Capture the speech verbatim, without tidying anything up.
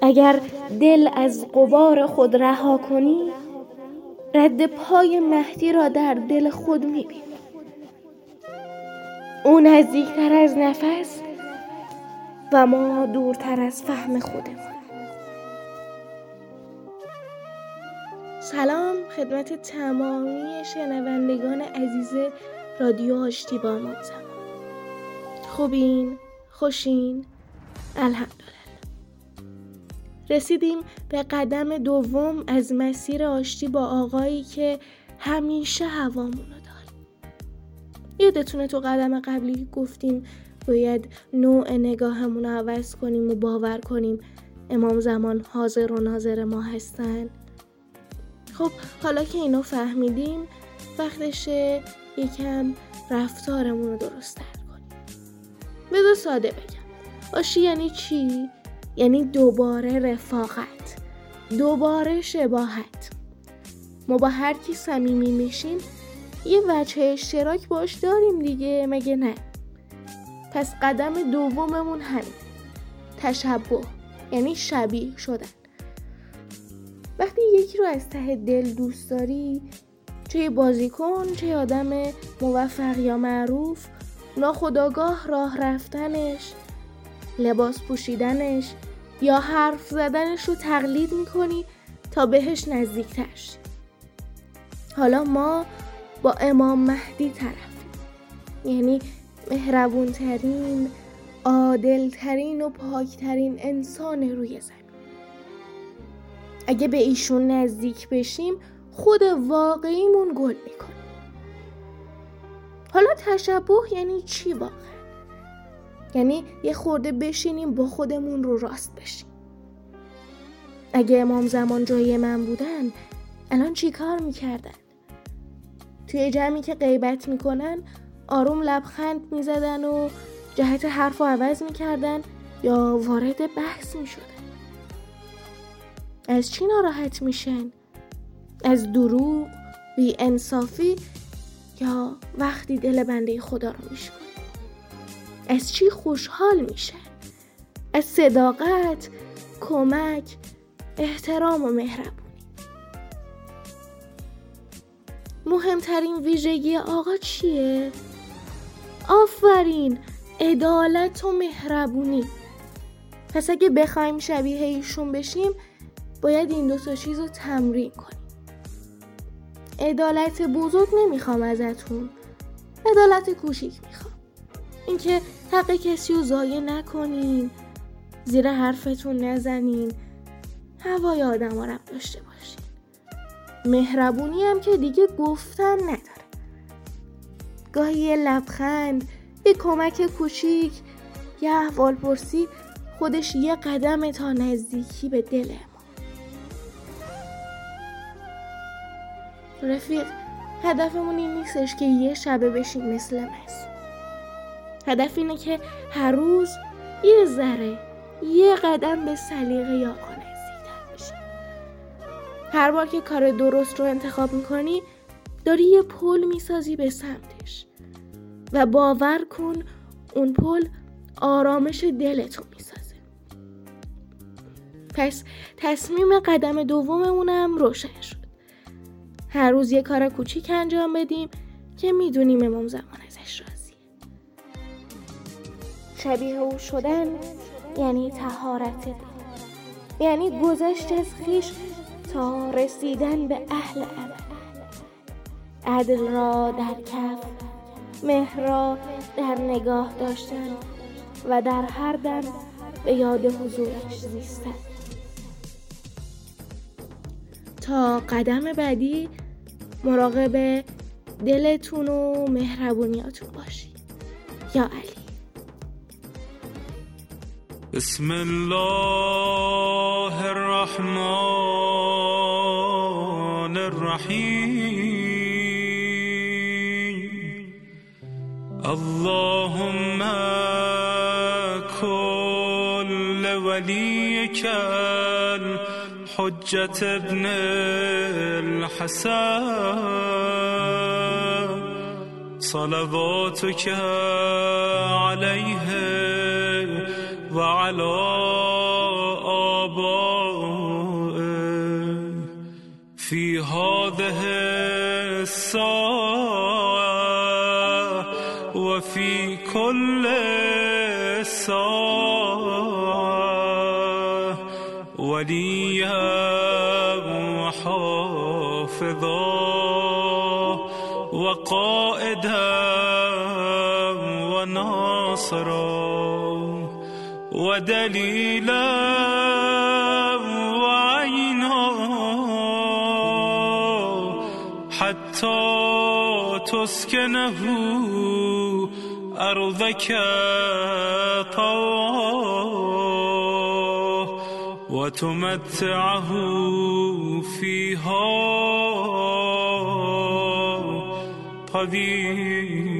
اگر دل از غبار خود رها کنی، رد پای مهدی را در دل خود می‌بینی. او نزدیکتر از نفس و ما دورتر از فهم خودمان. سلام خدمت تمامی شنوندگان عزیز رادیو آشتی با ما زمان. خوبین؟ خوشین؟ الحمدلله. رسیدیم به قدم دوم از مسیر آشتی با آقایی که همیشه هوامونو داریم. یادتونه تو قدم قبلی گفتیم باید نوع نگاهمون رو عوض کنیم و باور کنیم امام زمان حاضر و ناظر ما هستن. خب حالا که اینو فهمیدیم وقتشه یکم رفتارمون رو درست تر کنیم. بذار ساده بگم، آشتی یعنی چی؟ یعنی دوباره رفاقت، دوباره شباهت. ما با هر کی صمیمی میشیم یه وجه اشتراک باش داریم دیگه، مگه نه؟ پس قدم دوممون همین، تشبه، یعنی شبیه شدن. وقتی یکی رو از ته دل دوست داری، چه بازیکن چه آدم موفق یا معروف، ناخودآگاه راه رفتنش، لباس پوشیدنش یا حرف زدنش رو تقلید میکنی تا بهش نزدیکتر شی. حالا ما با امام مهدی طرفیم، یعنی مهربونترین، عادلترین و پاکترین انسان روی زمین. اگه به ایشون نزدیک بشیم خود واقعیمون گل میکنه. حالا تشبه یعنی چی واقعا؟ یعنی یه خورده بشینیم با خودمون رو راست بشیم. اگه امام زمان جای من بودن الان چی کار میکردن؟ توی جمعی که غیبت میکنن آروم لبخند میزدن و جهت حرف رو عوض میکردن یا وارد بحث میشدن؟ از چی ناراحت میشن؟ از دروغ، بی انصافی یا وقتی دل بنده خدا رو میشکنن؟ از چی خوشحال میشن؟ از صداقت، کمک، احترام و مهربونی. مهمترین ویژگی آقا چیه؟ آفرین، عدالت و مهربونی. پس اگه بخوایم شبیه ایشون بشیم باید این دو تا چیز رو تمرین کنیم. عدالت بزرگ نمیخوام ازتون، عدالت کوچیک میخوام. اینکه حق کسی رو ضایع نکنین، زیر حرفتون نزنین، هوای آدم ها رو داشته باشین. مهربونی هم که دیگه گفتن نداره. گاهی یه لبخند، یه کمک کوچیک، یه احوال پرسی خودش یه قدم تا نزدیکی به دل ما. رفیق، هدفمون این نیستش که یه شبه بشیم مثل مس. هدف اینه که هر روز یه ذره، یه قدم به سلیقه یا آقا نزدیک‌تر بشیم. هر بار که کار درست رو انتخاب میکنی داری یه پل میسازی به سمتش و باور کن اون پل آرامش دلتو میسازه. پس تصمیم قدم دوممونم روشن شد. هر روز یه کار کوچیک انجام بدیم که میدونیم امام زمان ازش راضیه. شبیه او شدن یعنی طهارت دل، یعنی گذشت از خویش تا رسیدن به اهل عمل. عدل را در کف، مهر را در نگاه داشتن و در هر دم به یاد حضورش زیستن. تا قدم بعدی مراقب دلتون و مهربونیاتون باشید. یا علی. بسم الله الرحمن الرحیم. اللهم کل ولیک الحجة ابن الحسن صلواتك علیه و علی آبائه صالح الساعة وفي كل ساعة وليا وحافظا وقائدا وناصرا ودليلا وعينا حتى تسكنه أرضك طوعا وتمتعه فيها طويلا.